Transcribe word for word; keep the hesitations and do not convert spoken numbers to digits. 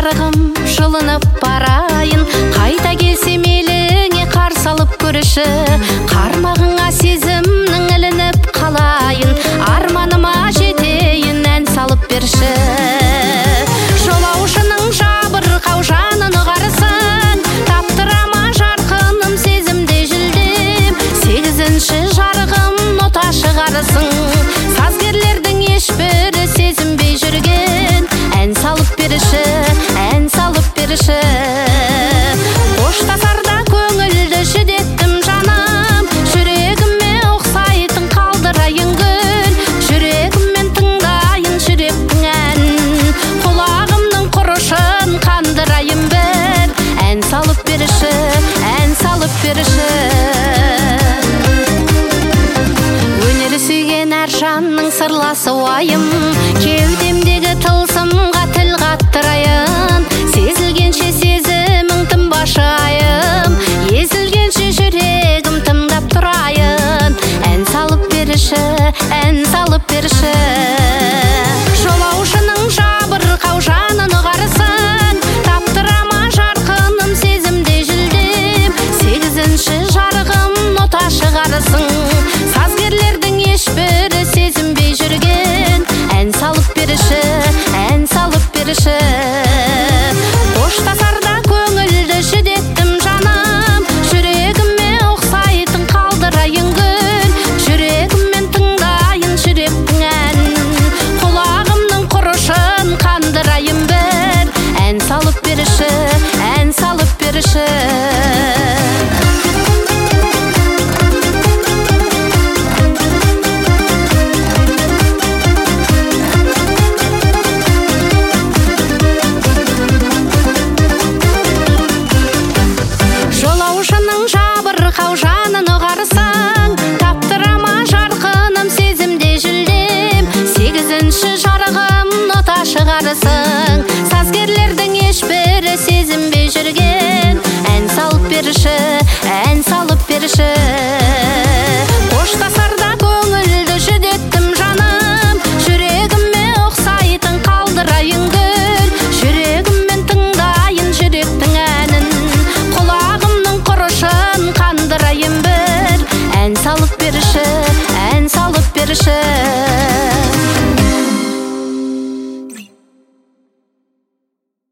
жарығым жылынып барайын, қайта келсем еліңе қарсы алып көрші. Қармағыңа сезімнің ілініп қалайын, арманыма жетейін, ән салып берші. Жолаушының жабырқау жанын ұғарсын, таптырама жарқыным сезімде жүлдем. Сегізінші жарығым нота шығарсын, сазгерлердің ешбірі сезінбей жүрген. Ән салып берші, ән салып берші. Қоштасарда көңілді жүдеттім жаным, жүрегіме ұқсайтын қалдырайын гүл. Жүрегіммен тыңдайын жүректің әнін, құлағымның құрышын қандырайын бір. Ән салып берші, ән салып берші. Өнер сүйген әр жанның сырласы уайым, кеудемдегі тылсымға тіл қаттырайын. Сезілгенше сезімің тынбашы айым, езілгенше жүрегім тыңдап тұрайын. Ән салып берші, ән салып берші. Жолаушының жабырқау жанын ұғарсын, таптырама жарқыным сезімде жүлдем. Сегізінші жарығым нота шығарсын, сазгерлердің ешбірі сезінбей жүрген. Ән салып берші, ән салып берші. Қоштасарда көңілді жүдеттім жаным, жүрегіме ұқсайтын қалдырайын гүл. Жүрегіммен тыңдайын жүректің әнін, құлағымның құрышын қандырайын бір. Ән салып берші, ән салып берші. Жолаушының жабырқау жанын ұғарсын, таптырама жарқыным сезімде жүлдем. Сегізінші жарығым нота шығарсын,